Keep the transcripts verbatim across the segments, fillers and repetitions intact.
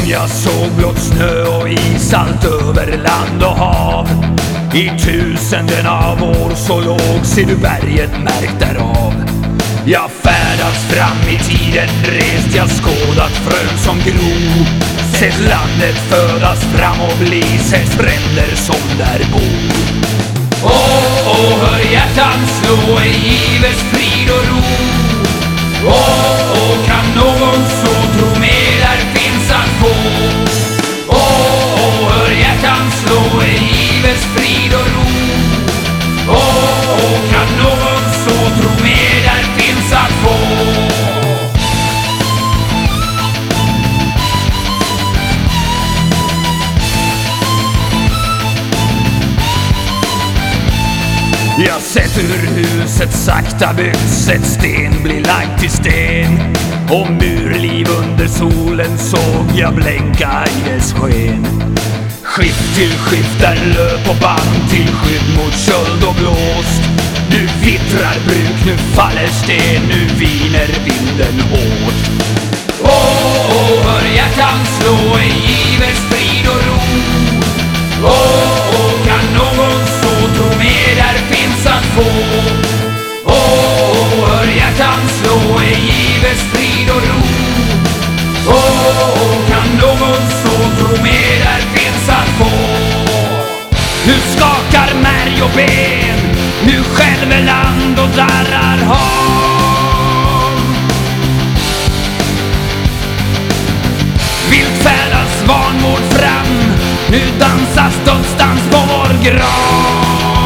Jag såg blott snö och is allt över land och hav. I tusenden av år så låg, ser du berget märkt därav. Jag färdats fram i tiden, rest jag skådat frön som gro. Sett landet födas fram och bli, sett fränder som där bor. Åh, åh, hör hjärtan slå i givers frid och ro. Åh, åh, kan någon så tro mer där finns att få. Åh, åh, hör hjärtan slå i givers frid och ro. Åh, åh, kan någon så tro mer där finns att få. Jag sett hur huset sakta byggts, ett sten blir lagd till sten. Och murliv under solen såg jag blänka i dess sken. Skift till skift där löp och band till skydd mot köld och blåst. Nu vittrar bruk, nu faller sten, nu viner vinden hårt. Åh, åh, hör hjärtan slå i givers frid och ro. Åh, åh, kan någon så tro mer där finns att få. Åh, åh, hör hjärtan slå i givers frid och ro. Åh, åh, kan någon så tro mer där finns att få. Nu skakar märg och ben, nu skälver land och darrar hav. Vilt färdas vanmod fram, nu dansas dödsdans på vår grav.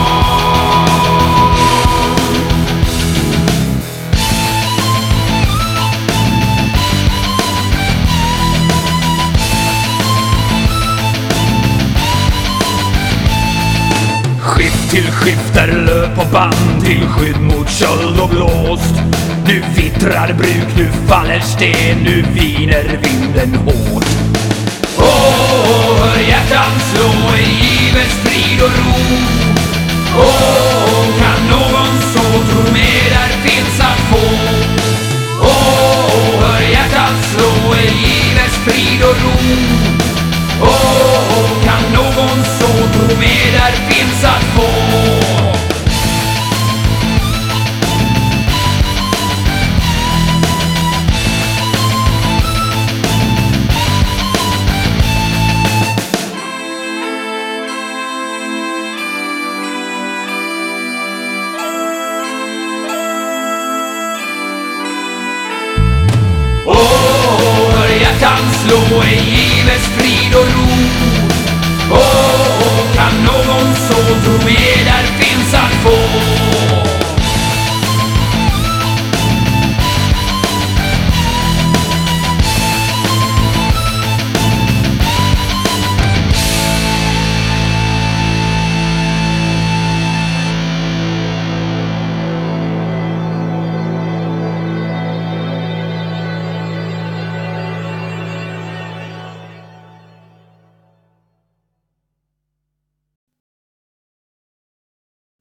Skift till skift där löp och band till skydd mot köld och blåst. Nu vittrar bruk, nu faller sten, nu viner vinden hårt. Åh, åh, hör hjärtan slå i givers frid och ro. Åh, åh, kan någon så tro mer där finns att få. Åh, åh, hör hjärtan slå i givers frid och ro. Åh, åh, kan någon så tro mer där finns att få. Slå i givers frid och ro. Åh, åh, kan någon så tro mer